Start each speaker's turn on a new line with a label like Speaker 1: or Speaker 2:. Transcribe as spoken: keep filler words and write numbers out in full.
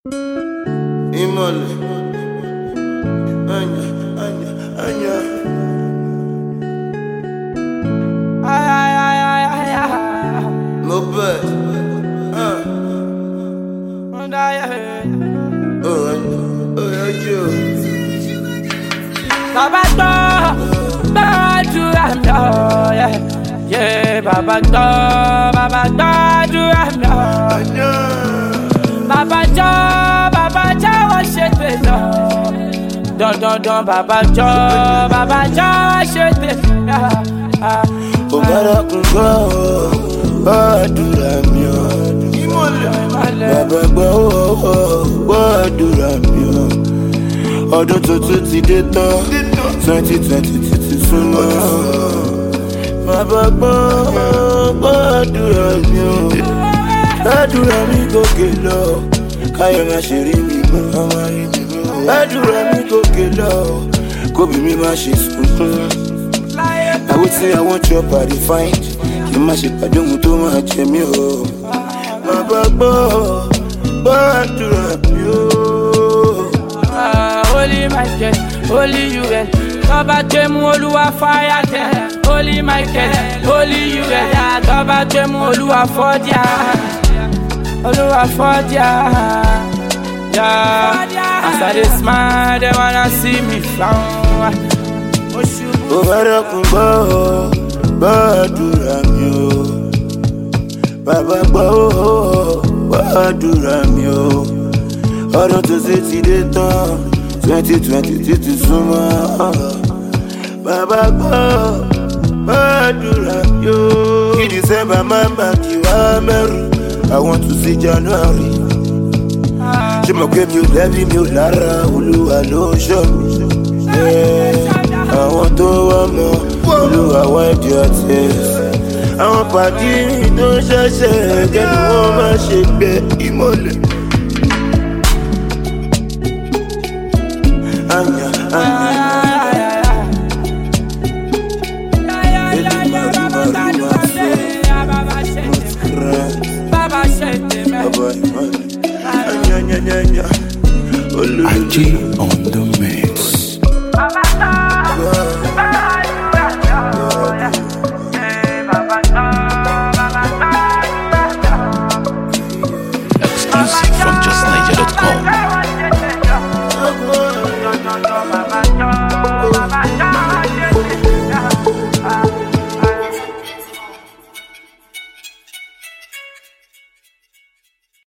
Speaker 1: Imole, Anya, Anya, Anya.
Speaker 2: Ay, ay, ay, ay, ay, ay.
Speaker 1: No bad. Uh.
Speaker 2: Oh, yeah.
Speaker 1: Oh, Anya. Oh, Anya.
Speaker 2: Baba to, Baba to, yeah, yeah. Baba to, Baba to, do
Speaker 1: Anya.
Speaker 2: Baba to, Baba to, wash it with Don, don, don, Baba to, Baba to, wash it with
Speaker 1: Ogara kungo, gbàdúrà mi o. Bàbá gbọ́, gbàdúrà mi o. Ọdún tuntun ti dé tán, twenty twenty ti ti súnmọ́. Bàbá gbọ́, gbàdúrà mi o. Gbàdúrà mi gòkè lọ, káyọ̀ má ṣe rí mi mọ́. Gbàdúrà mi gòkè lọ, kóbi mi má ṣe sunkún. I would say I want your body fine. You must have done with too much of me. My baba, but to you.
Speaker 2: Holy Michael, Holy you well. Baba Temu Oluwa fire there. Holy Michael, Holy you well. Baba Temu Oluwa for dia. Oluwa for dia. Yeah. As I dey smile, they wanna see me frown.
Speaker 1: Ogara kungo, gbàdúrà mi o. Bàbá gbọ́, gbàdúrà mi o. Ọdún tuntun ti dé tán, twenty twenty ti ti súnmọ́. Bàbá gbọ́, gbàdúrà mi o. Kí December máa bá kí wá mẹ́rù, I want to see January. Ṣé mo pé mi ò lẹ́bí mi ò lára, Olúwa ló ń ṣọ́ mi. Àwọn tó wá mọ́ Olúwa wipe your tears. Àwọn pàdé mi tó ṣẹ̀ṣẹ̀ kẹ́nu wọn má ṣe gbẹ ìmọ̀lẹ̀. Anya, anya, Elimari mari maso, Muskrat, Baba Imani, Anya, anya, anya, anya, Olulu.
Speaker 3: I G on the mix. Exclusive from just niger dot com.